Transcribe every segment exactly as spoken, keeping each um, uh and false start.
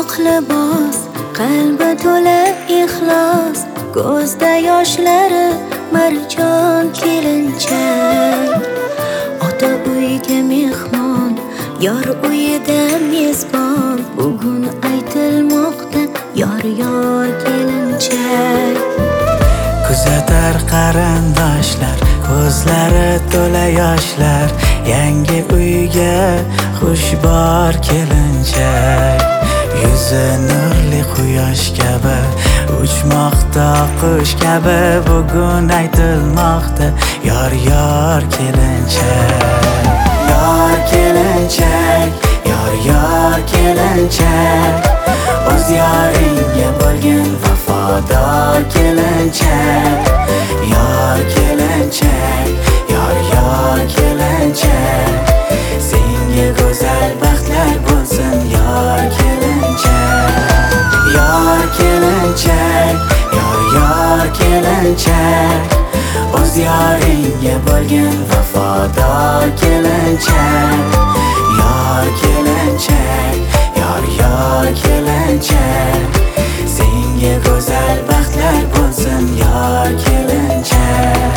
oq libos, qalbi to'la ixlos, ko'zda yoshlari marjon kelinchak. Ota uyga mehmon, yor uyida mezbon, bugun aytilmoqda yor yor kelinchak. Kuzatar qarindoshlar, ko'zlari to'la yoshlar, yangi uyga xushbor kelinchak. Yuzi nurli quyosh kabi, uchmoqda qush kabi, bugun aytilmoqda yor yor kelinchak. Yor kelinchak, yor yor kelinchak, o'z yoringga bo'lgin vafodor kelinchak. Yor kelinchak, yor yor kelinchak, senga go'zal baxtlar bo'lsin yor kelinchak. Yor kelinchak, yor yor kelinchak, o'z yoringga bo'lgin vafodor kelinchak. Yor kelinchak, yor yor kelinchak, senga go'zal baxtlar bo'lsin yor kelinchak.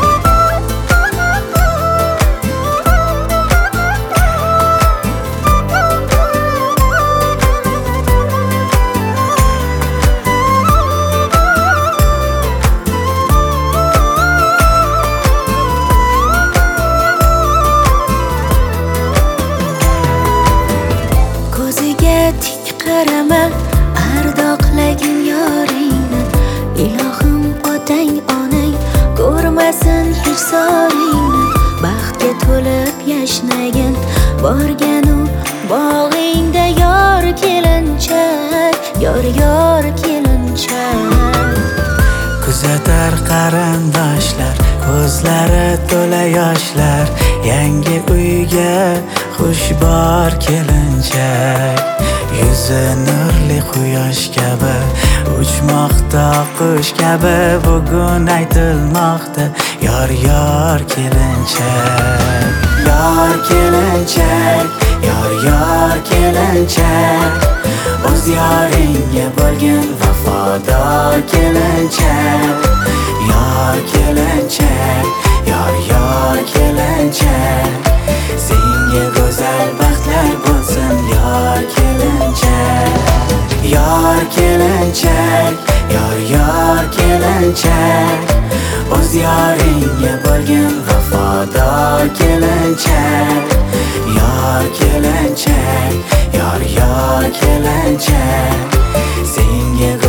Tik qarama, ardoqlagin yoringni, ilohim otang onang ko'rmasin hech soringni. Baxtga to'lib yashnagin, borganu bog'ingda yor kelinchak, yor yor kelinchak. Kuzatar qarindoshlar, ko'zlari to'la yoshlar, yangi uyga xushbor kelinchak. Yuzi nurli quyosh kabi, uchmoqda qush kabi, bugun aytilmoqda yor yor kelinchak. Yor kelinchak, yor yor kelinchak, o'z yoringga bo'lgin vafodor kelinchak. Yor kelinchak, yor yor kelinchak, senga go'zal baxtlar bo'lsin yor kelinchak. Yor kelinchak, yor yor kelinchak, o'z yoringga bo'lgin vafodor kelinchak. Yor kelinchak, yor yor kelinchak, senga